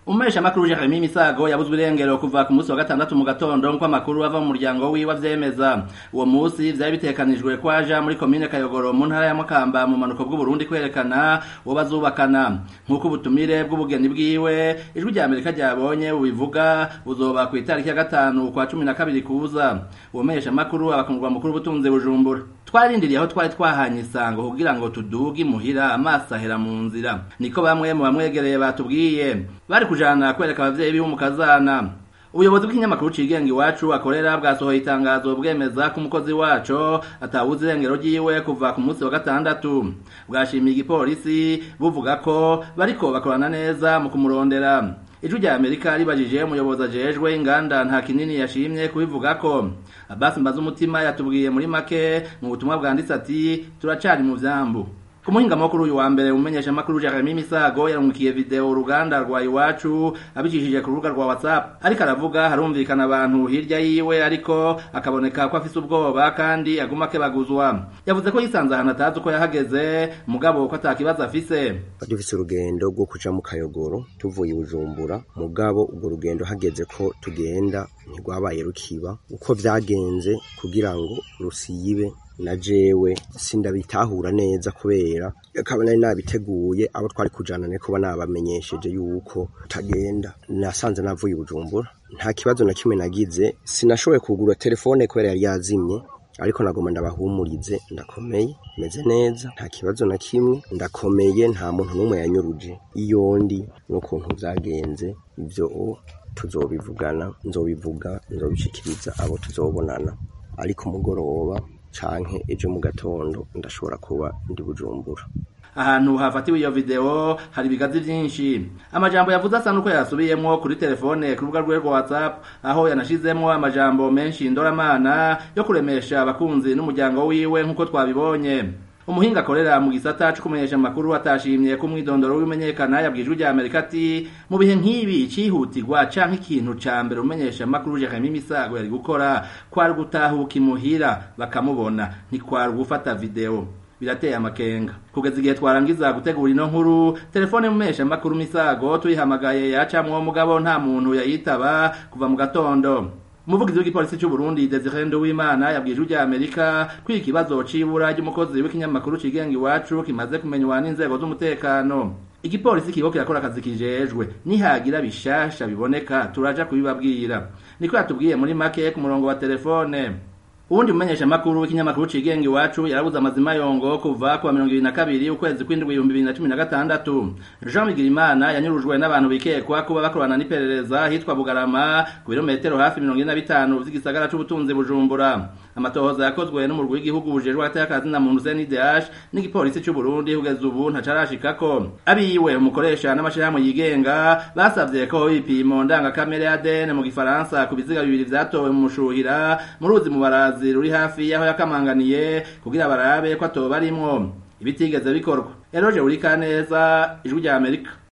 Umesha makuru Jeremy Misago yabuzwe irengero kuva ku munsi wa gatandatu mu gatondo nko amakuru ava mu muryango wiwe avyemeza. Uwo munsi vyari bitekanijwe kwaja muri commune Kayogoro mu ntara ya Makamba mu manuko bw'u Burundi kwerekana uwo bazubakana. Nkuko ubutumire bw'ubugeni bwiwe ijwi rya Amerika ryabonye ubivuga buzoba ku itariki ya 5 kwa 12 kuza. Uwo mesha makuru abakumurwa mukuru butunze Bujumbura. Twarindiriye aho twari twahanye isango kugira ngo tuduge muhira amasahera mu nzira. Niko bamwe mu bamwegereye batubwiye. Bari kujana kwereka abavyeyi biwe mu kazana. Ubuyobozi bw'inyamakuru cigenga iwacu akorera bwasohoye itangazo bwemeza ko umukozi waco atawuze irengero ryiwe kuva ku munsi wa gatandatu. Bwashimiye igipolisi buvuga ko bariko bakorana neza mu kumurondera. Ijwi rya Amerika ribajije umuyobozi ajejwe inganda nta kinini yashimye kubivuga ko. Abbas Mbazumutima yatubwiye muri make mu butumwa bwanditse ati turacari mu vyambu. Kumuhinga makuru uyu wa mbere umenyesha makuru Jeremy Misago yarungikiye video uruganda rwa iwacu abicishije ku rubuga rwa WhatsApp ariko aravuga harumvikana abantu hirya yiwe ariko akaboneka ko afise ubwoba kandi aguma kebaguzwa. Yavuze ko yisanze ahantu atazi uko yahageze mugabo ko atakibazo afise. Dufise urugendo rwo kuja mu Kayogoro tuvuye Bujumbura mugabo ubwo rugendo hageze ko tugenda ntigwabaye rukiba uko vyagenze kugira ngo rusibe na jewe sindabitahura neza kubera akabana nabiteguye abo twari kujana ne kuba nabamenyesheje yuko tagenda nasanze navuye Bujumbura nta kibazo na kimwe nagize sinashoboye kugura telefone kubera yari yazimye ariko nagoma ndabahumurize ndakomeye meze neza nta kibazo na kimwe ndakomeye nta muntu numwe yanyuruje iyo ndi no kuntu vyagenze ivyo tuzobivugana nzobivuga nzobishikiriza abo tuzobonana ariko mugoroba canke ejo mu gatondo ndashobora kuba ndi Bujumbura. Ahantu hafatiwe iyo video hari bigazi vyinshi. Amajambo yavuze asa nuko yasubiyemwo kuri telefone ku rubuga rwe rwa WhatsApp aho yanashizemwo amajambo menshi ndoramana yo kuremesha abakunzi n'umuryango wiwe nkuko twabibonye. Umuhinga akorera mu gisata cyo kumenyesha amakuru atashimye ko mwidondoro w'imenyekana yabwijwe rya Amerika ati mu bihe nk'ibi cihutirwa canke ikintu ca mbere umenyesha amakuru Jeremy Misago yari gukora kwari gutahuka imuhira bakamubona ni kwari gufata video. Birateye amakenga. Kugeza igihe twarangiza gutegura ino nkuru telefone mumesha amakuru Misago tuyihamagaye yacamwo mugabo nta muntu yayitaba kuva mu gatondo. Umuvugizi w'igipolisi cy'u Burundi Desire Nduwimana yabwije ujya Amerika kwikibazo cibura ry'umukozi w'ikinyamakuru cigenga iwacu kimaze kumenywa n'inzego z'umutekano. Igipolisi kibo kirakora akazi kijejwe nihagira bishasha biboneka turaja kubibabwira. Niko yatubwiye muri make ku murongo wa telefone. Ubundi umenyesha makuru w'ikinyamakuru cigenga iwacu yarabuza amazima yongo kuva kwa 2022 ukwezi kw'indwi 2016. Jean Migirimana yanyurujwe n'abantu bikekwa kuba bakorana n'iperereza hitwa Bugarama ku birometero hafi 45 vy'igisagara c'ubutunzi Bujumbura. Amatohoza yakozwe n'umurwi w'igihugu bujejwe atakazi na muntu CNDH n'igipolisi cy'u Burundi kugeza ubu ntacarashikako. Abiwe umukoresha n'amashirahamwe yigenga basavye ko ibipimo ndanga kamera ya ADN mu gifaransa ku biziga bibiri vyatowe mu mushuhira mu ruzi mu barazi ruri hafi yaho yakamanganiye kugira barabe ko atoba arimwo ibitigeze bikorwa. Eroje urika neza ijwi rya Amerika.